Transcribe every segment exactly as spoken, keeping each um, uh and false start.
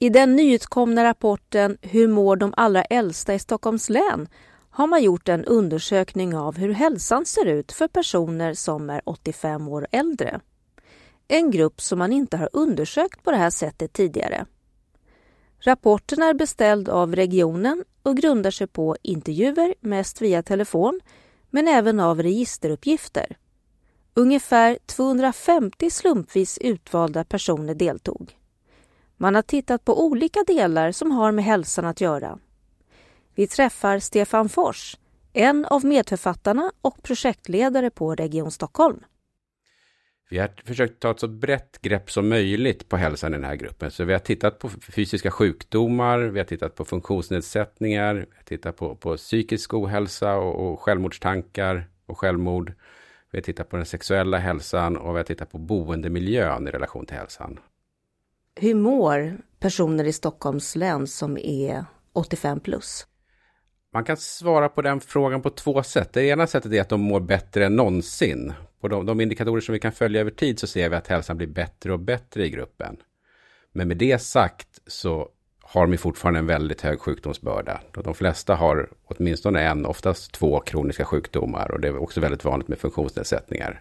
I den nyutkomna rapporten Hur mår de allra äldsta i Stockholms län har man gjort en undersökning av hur hälsan ser ut för personer som är åttiofem år äldre. En grupp som man inte har undersökt på det här sättet tidigare. Rapporten är beställd av regionen och grundar sig på intervjuer, mest via telefon, men även av registeruppgifter. Ungefär tvåhundrafemtio slumpvis utvalda personer deltog. Man har tittat på olika delar som har med hälsan att göra. Vi träffar Stefan Fors, en av medförfattarna och projektledare på Region Stockholm. Vi har försökt ta ett så brett grepp som möjligt på hälsan i den här gruppen. Så vi har tittat på fysiska sjukdomar, vi har tittat på funktionsnedsättningar, vi har tittat på, på psykisk ohälsa och, och självmordstankar och självmord. Vi har tittat på den sexuella hälsan och vi har tittat på boendemiljön i relation till hälsan. Hur mår personer i Stockholms län som är åttiofem plus? Man kan svara på den frågan på två sätt. Det ena sättet är att de mår bättre än någonsin. På de, de indikatorer som vi kan följa över tid så ser vi att hälsan blir bättre och bättre i gruppen. Men med det sagt så har de fortfarande en väldigt hög sjukdomsbörda. De flesta har åtminstone en, oftast två kroniska sjukdomar. Och det är också väldigt vanligt med funktionsnedsättningar.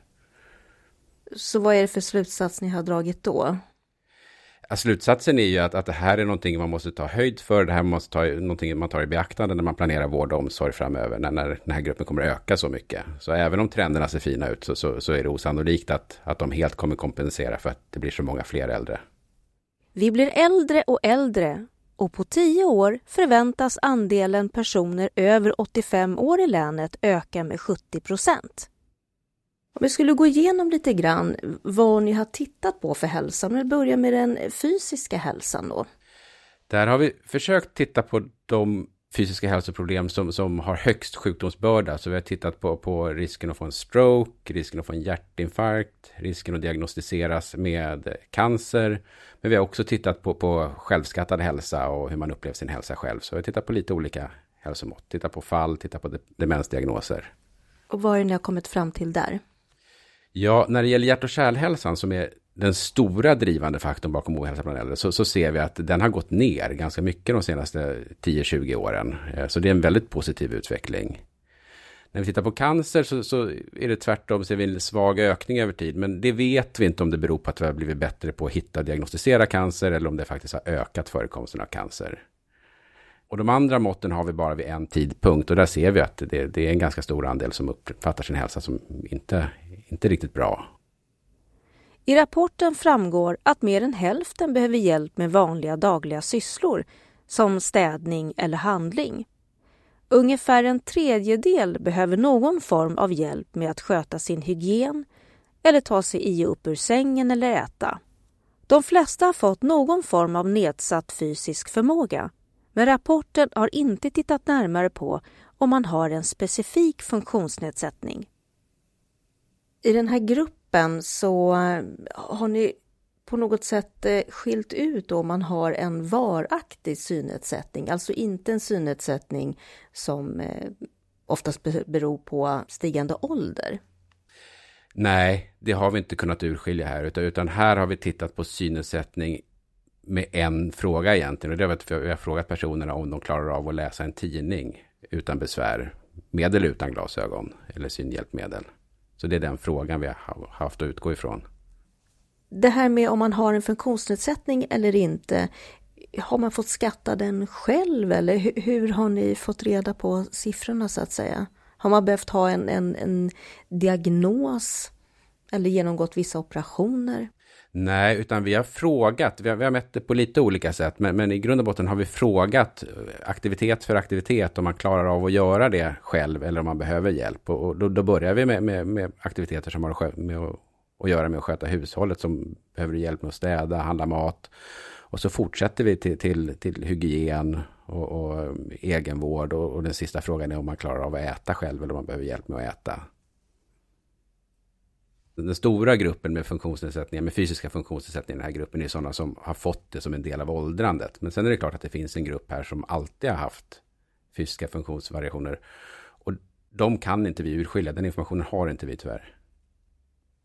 Så vad är det för slutsats ni har dragit då? Ja, slutsatsen är ju att, att det här är någonting man måste ta höjd för. Det här måste ta, någonting man tar i beaktande när man planerar vård och omsorg framöver. När, när den här gruppen kommer att öka så mycket. Så även om trenderna ser fina ut så, så, så är det osannolikt att, att de helt kommer kompensera för att det blir så många fler äldre. Vi blir äldre och äldre. Och på tio år förväntas andelen personer över åttiofem år i länet öka med sjuttio procent. Om vi skulle gå igenom lite grann vad ni har tittat på för hälsa. Men vi börjar med den fysiska hälsan då. Där har vi försökt titta på de fysiska hälsoproblem som, som har högst sjukdomsbörda. Så vi har tittat på, på risken att få en stroke, risken att få en hjärtinfarkt, risken att diagnostiseras med cancer. Men vi har också tittat på, på självskattad hälsa och hur man upplever sin hälsa själv. Så vi har tittat på lite olika hälsomått. Tittat på fall, tittat på demensdiagnoser. Och vad är det ni har kommit fram till där? Ja, när det gäller hjärt- och kärlhälsan som är den stora drivande faktorn bakom ohälsa bland äldre så, så ser vi att den har gått ner ganska mycket de senaste tio till tjugo åren. Så det är en väldigt positiv utveckling. När vi tittar på cancer så, så är det tvärtom, ser vi en svag ökning över tid. Men det vet vi inte om det beror på att vi har blivit bättre på att hitta och diagnostisera cancer eller om det faktiskt har ökat förekomsten av cancer. Och de andra måtten har vi bara vid en tidpunkt och där ser vi att det, det är en ganska stor andel som uppfattar sin hälsa som inte, inte riktigt bra. I rapporten framgår att mer än hälften behöver hjälp med vanliga dagliga sysslor som städning eller handling. Ungefär en tredjedel behöver någon form av hjälp med att sköta sin hygien eller ta sig i och upp ur sängen eller äta. De flesta har fått någon form av nedsatt fysisk förmåga. Men rapporten har inte tittat närmare på om man har en specifik funktionsnedsättning. I den här gruppen så har ni på något sätt skilt ut om man har en varaktig synnedsättning. Alltså inte en synnedsättning som oftast beror på stigande ålder. Nej, det har vi inte kunnat urskilja här. Utan, utan här har vi tittat på synnedsättning med en fråga egentligen. Och det är att vi har frågat personerna om de klarar av att läsa en tidning utan besvär. Med eller utan glasögon eller synhjälpmedel. Så det är den frågan vi har haft att utgå ifrån. Det här med om man har en funktionsnedsättning eller inte. Har man fått skatta den själv eller hur, hur har ni fått reda på siffrorna så att säga? Har man behövt ha en, en, en diagnos eller genomgått vissa operationer? Nej, utan vi har frågat, vi har, vi har mätt det på lite olika sätt, men, men i grund och botten har vi frågat aktivitet för aktivitet om man klarar av att göra det själv eller om man behöver hjälp. Och, och då, då börjar vi med, med, med aktiviteter som har med att, att göra med att sköta hushållet, som behöver hjälp med att städa, handla mat. Och så fortsätter vi till, till, till hygien och, och egenvård och, och den sista frågan är om man klarar av att äta själv eller om man behöver hjälp med att äta. Den stora gruppen med funktionsnedsättningar, med fysiska funktionsnedsättningar i den här gruppen är sådana som har fått det som en del av åldrandet. Men sen är det klart att det finns en grupp här som alltid har haft fysiska funktionsvariationer. Och de kan inte vi urskilja, den informationen har inte vi tyvärr.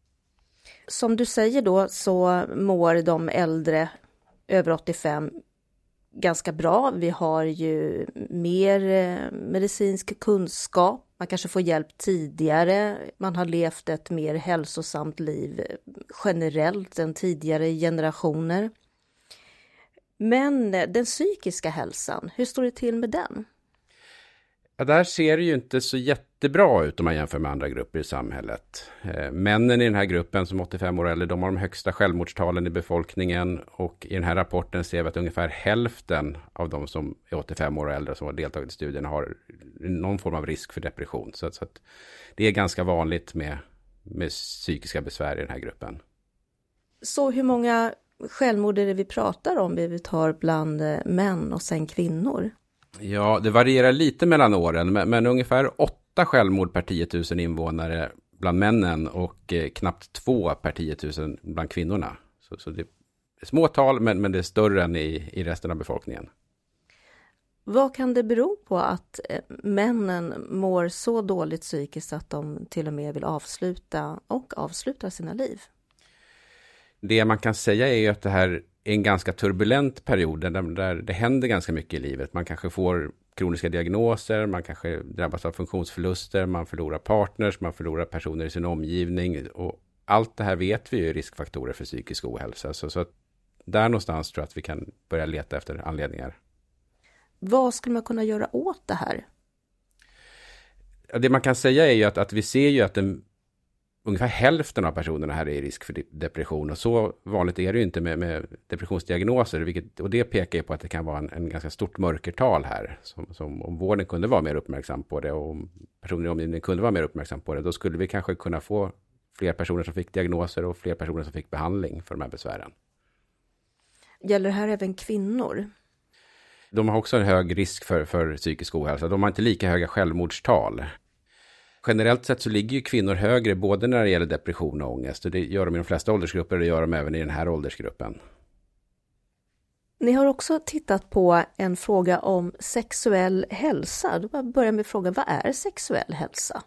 Som du säger då så mår de äldre över åttiofem ganska bra. Vi har ju mer medicinsk kunskap. Man kanske får hjälp tidigare. Man har levt ett mer hälsosamt liv generellt än tidigare generationer. Men den psykiska hälsan, hur står det till med den? Ja, där ser det ju inte så jättebra ut om man jämför med andra grupper i samhället. Eh, männen i den här gruppen som åttiofem år och äldre, de har de högsta självmordstalen i befolkningen. Och i den här rapporten ser vi att ungefär hälften av de som är åttiofem år och äldre som har deltagit i studien har någon form av risk för depression. Så, så att det är ganska vanligt med, med psykiska besvär i den här gruppen. Så hur många självmord är det vi pratar om? Vi tar bland män och sen kvinnor. Ja, det varierar lite mellan åren, men, men ungefär åtta självmord per tio tusen invånare bland männen och eh, knappt två per tio tusen bland kvinnorna. Så, så det är små tal, men, men det är större än i, i resten av befolkningen. Vad kan det bero på att eh, männen mår så dåligt psykiskt att de till och med vill avsluta och avsluta sina liv? Det man kan säga är att det här är en ganska turbulent period där, där det händer ganska mycket i livet. Man kanske får kroniska diagnoser, man kanske drabbas av funktionsförluster, man förlorar partners, man förlorar personer i sin omgivning. Och allt det här vet vi ju är riskfaktorer för psykisk ohälsa. Så, så att där någonstans tror jag att vi kan börja leta efter anledningar. Vad skulle man kunna göra åt det här? Det man kan säga är ju att, att vi ser ju att den ungefär hälften av personerna här är i risk för depression, och så vanligt är det ju inte med, med depressionsdiagnoser, vilket, och det pekar ju på att det kan vara en, en ganska stort mörkertal här, som, som om vården kunde vara mer uppmärksam på det och om personer i omgivningen kunde vara mer uppmärksam på det, då skulle vi kanske kunna få fler personer som fick diagnoser och fler personer som fick behandling för de här besvären. Gäller det här även kvinnor? De har också en hög risk för, för psykisk ohälsa. De har inte lika höga självmordstal. Generellt sett så ligger ju kvinnor högre både när det gäller depression och ångest. Och det gör de i de flesta åldersgrupper och det gör de även i den här åldersgruppen. Ni har också tittat på en fråga om sexuell hälsa. Då börjar med frågan, vad är sexuell hälsa?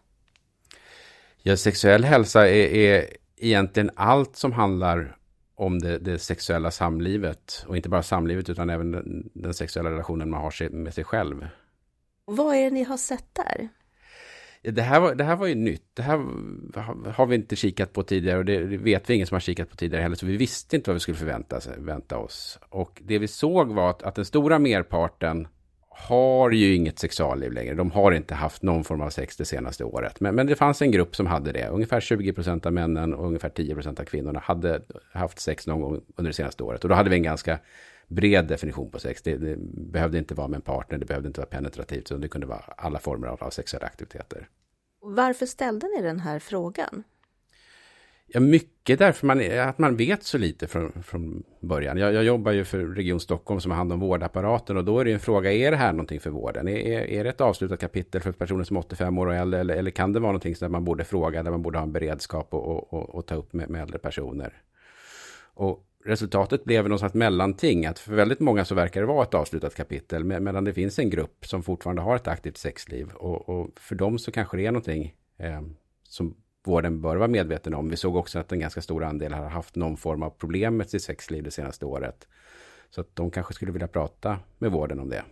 Ja, sexuell hälsa är, är egentligen allt som handlar om det, det sexuella samlivet. Och inte bara samlivet utan även den, den sexuella relationen man har med sig själv. Vad är det ni har sett där? Det här, var, det här var ju nytt. Det här har vi inte kikat på tidigare och det vet vi ingen som har kikat på tidigare heller. Så vi visste inte vad vi skulle förvänta, förvänta oss. Och det vi såg var att, att den stora merparten har ju inget sexualliv längre. De har inte haft någon form av sex det senaste året. Men, men det fanns en grupp som hade det. Ungefär tjugo procent av männen och ungefär tio procent av kvinnorna hade haft sex någon gång under det senaste året. Och då hade vi en ganska bred definition på sex. Det, det behövde inte vara med en partner, det behövde inte vara penetrativt, så det kunde vara alla former av, av sexuella aktiviteter. Varför ställde ni den här frågan? Ja, mycket därför man, att man vet så lite från, från början. Jag, jag jobbar ju för Region Stockholm som har hand om vårdapparaten, och då är det en fråga, är det här någonting för vården? Är, är, är det ett avslutat kapitel för personer som är åttiofem år och äldre, eller, eller kan det vara någonting som man borde fråga, där man borde ha en beredskap och, och, och, och ta upp med, med äldre personer? Och resultatet blev något sånt mellanting, att för väldigt många så verkar det vara ett avslutat kapitel, medan det finns en grupp som fortfarande har ett aktivt sexliv, och, och för dem så kanske det är någonting eh, som vården bör vara medveten om. Vi såg också att en ganska stor andel har haft någon form av problem med sitt sexliv det senaste året, så att de kanske skulle vilja prata med vården om det.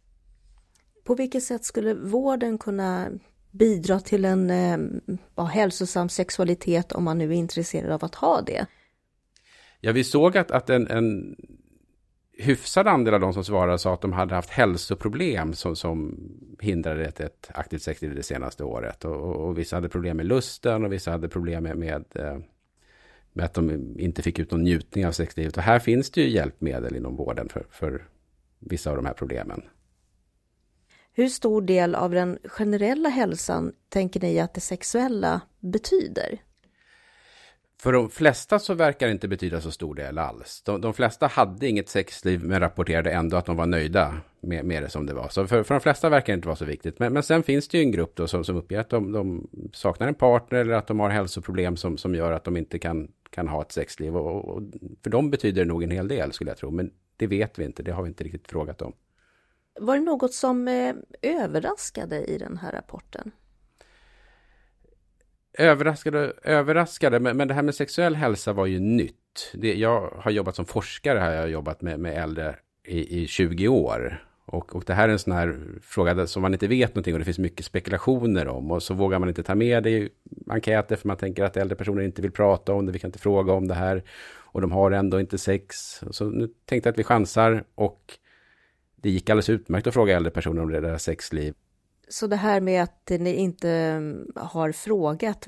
På vilket sätt skulle vården kunna bidra till en eh, hälsosam sexualitet om man nu är intresserad av att ha det? Ja, vi såg att, att en, en hyfsad andel av de som svarade sa att de hade haft hälsoproblem som, som hindrade ett, ett aktivt sexliv det senaste året. Och, och, och vissa hade problem med lusten och vissa hade problem med, med, med att de inte fick ut någon njutning av sexlivet. Och här finns det ju hjälpmedel inom vården för, för vissa av de här problemen. Hur stor del av den generella hälsan tänker ni att det sexuella betyder? För de flesta så verkar det inte betyda så stor del alls. De, de flesta hade inget sexliv men rapporterade ändå att de var nöjda med, med det som det var. Så för, för de flesta verkar det inte vara så viktigt. Men, men sen finns det ju en grupp då som, som uppger att de, de saknar en partner eller att de har hälsoproblem som, som gör att de inte kan, kan ha ett sexliv. Och, och för dem betyder det nog en hel del, skulle jag tro. Men det vet vi inte, det har vi inte riktigt frågat om. Var det något som eh, överraskade i den här rapporten? Överraskade, överraskade men, men det här med sexuell hälsa var ju nytt. Det, jag har jobbat som forskare, här jag har jobbat med, med äldre i, i tjugo år. Och, och det här är en sån här fråga som man inte vet någonting och det finns mycket spekulationer om. Och så vågar man inte ta med det i enkäter för man tänker att äldre personer inte vill prata om det. Vi kan inte fråga om det här. Och de har ändå inte sex. Så nu tänkte jag att vi chansar och det gick alldeles utmärkt att fråga äldre personer om det där sexliv. Så det här med att ni inte har frågat,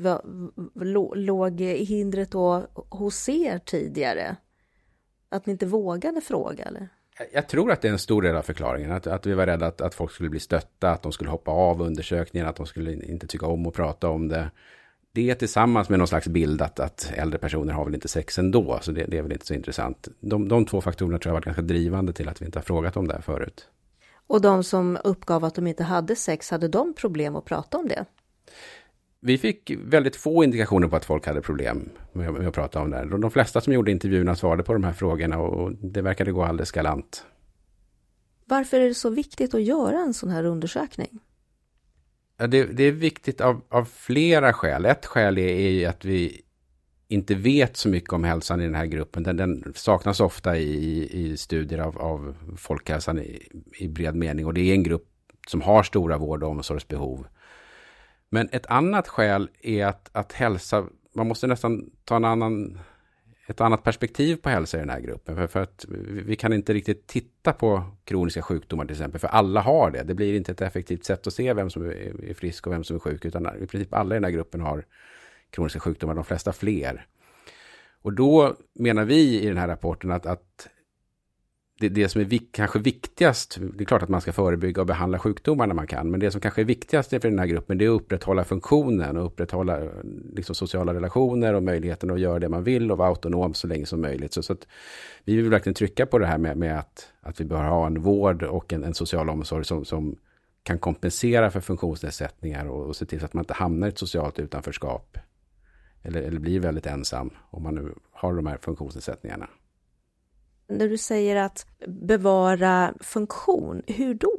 låg hindret då hos er tidigare? Att ni inte vågade fråga eller? Jag tror att det är en stor del av förklaringen. Att, att vi var rädda att, att folk skulle bli stötta, att de skulle hoppa av undersökningen, att de skulle inte tycka om att prata om det. Det är tillsammans med någon slags bild att, att äldre personer har väl inte sex ändå, så det, det är väl inte så intressant. De, de två faktorerna tror jag har varit ganska drivande till att vi inte har frågat om det här förut. Och de som uppgav att de inte hade sex, hade de problem att prata om det? Vi fick väldigt få indikationer på att folk hade problem med, med att prata om det här. De flesta som gjorde intervjuerna svarade på de här frågorna och det verkade gå alldeles galant. Varför är det så viktigt att göra en sån här undersökning? Ja, det, det är viktigt av, av flera skäl. Ett skäl är, är att vi inte vet så mycket om hälsan i den här gruppen. Den, den saknas ofta i, i studier av, av folkhälsan i, i bred mening. Och det är en grupp som har stora vård- och omsorgsbehov. Men ett annat skäl är att, att hälsa, man måste nästan ta en annan, ett annat perspektiv på hälsa i den här gruppen. För, för att vi kan inte riktigt titta på kroniska sjukdomar till exempel. För alla har det. Det blir inte ett effektivt sätt att se vem som är, är frisk och vem som är sjuk. Utan i princip alla i den här gruppen har kroniska sjukdomar, de flesta fler. Och då menar vi i den här rapporten att, att det, det som är vik, kanske viktigast, det är klart att man ska förebygga och behandla sjukdomar när man kan, men det som kanske är viktigast för den här gruppen det är att upprätthålla funktionen och upprätthålla liksom, sociala relationer och möjligheten att göra det man vill och vara autonom så länge som möjligt. Så, så att vi vill verkligen trycka på det här med, med att, att vi bör ha en vård och en, en social omsorg som, som kan kompensera för funktionsnedsättningar och, och se till så att man inte hamnar i ett socialt utanförskap eller, eller blir väldigt ensam om man nu har de här funktionsnedsättningarna. När du säger att bevara funktion, hur då?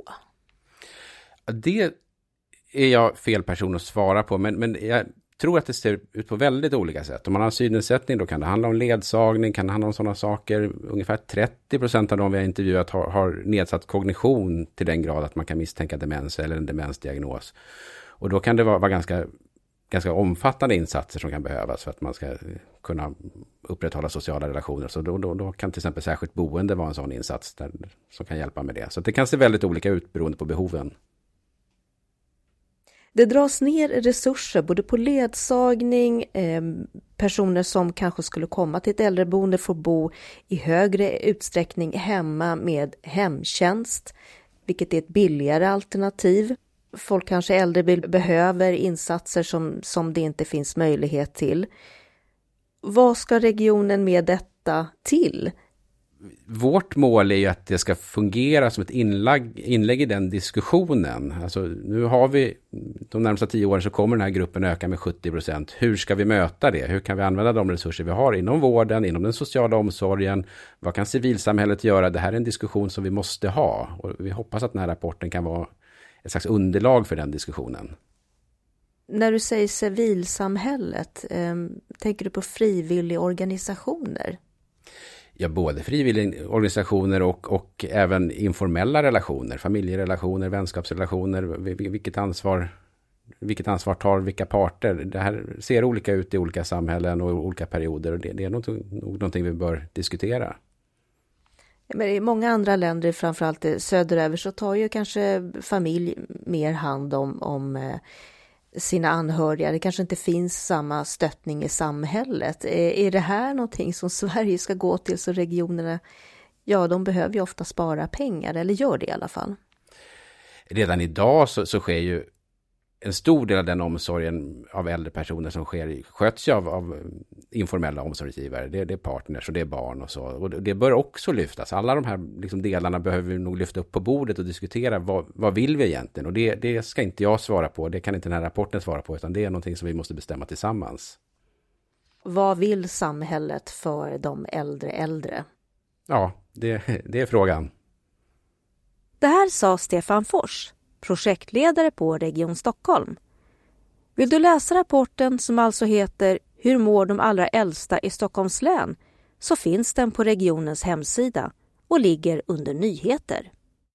Det är jag fel person att svara på, men, men jag tror att det ser ut på väldigt olika sätt. Om man har en synnedsättning då kan det handla om ledsagning, kan det handla om sådana saker. Ungefär trettio procent av de vi har intervjuat har, har nedsatt kognition till den grad att man kan misstänka demens eller en demensdiagnos. Och då kan det vara, vara ganska... ganska omfattande insatser som kan behövas för att man ska kunna upprätthålla sociala relationer. Så då, då, då kan till exempel särskilt boende vara en sån insats där, som kan hjälpa med det. Så det kan se väldigt olika ut beroende på behoven. Det dras ner resurser både på ledsagning, eh, personer som kanske skulle komma till ett äldreboende får bo i högre utsträckning hemma med hemtjänst, vilket är ett billigare alternativ. Folk kanske äldre behöver insatser som, som det inte finns möjlighet till. Vad ska regionen med detta till? Vårt mål är ju att det ska fungera som ett inlägg, inlägg i den diskussionen. Alltså, nu har vi, de närmaste tio åren så kommer den här gruppen öka med sjuttio procent. Hur ska vi möta det? Hur kan vi använda de resurser vi har inom vården, inom den sociala omsorgen? Vad kan civilsamhället göra? Det här är en diskussion som vi måste ha. Och vi hoppas att den här rapporten kan vara ett slags underlag för den diskussionen. När du säger civilsamhället, eh, tänker du på frivilliga organisationer? Ja, både frivilliga organisationer och, och även informella relationer, familjerelationer, vänskapsrelationer. Vilket ansvar, vilket ansvar tar vilka parter? Det här ser olika ut i olika samhällen och olika perioder. Och det, det är nog någonting vi bör diskutera. Men i många andra länder, framförallt söderöver, så tar ju kanske familj mer hand om, om sina anhöriga. Det kanske inte finns samma stöttning i samhället. Är, är det här någonting som Sverige ska gå till så regionerna, ja de behöver ju ofta spara pengar, eller gör det i alla fall? Redan idag så, så sker ju en stor del av den omsorgen av äldre personer som sker sköts ju av, av informella omsorgsgivare. Det, det är partners och det är barn och så. Och det, det bör också lyftas. Alla de här liksom delarna behöver vi nog lyfta upp på bordet och diskutera vad, vad vill vi egentligen. Och det, det ska inte jag svara på. Det kan inte den här rapporten svara på, utan det är någonting som vi måste bestämma tillsammans. Vad vill samhället för de äldre äldre? Ja, det, det är frågan. Det här sa Stefan Fors, projektledare på Region Stockholm. Vill du läsa rapporten som alltså heter Hur mår de allra äldsta i Stockholms län, så finns den på regionens hemsida och ligger under nyheter.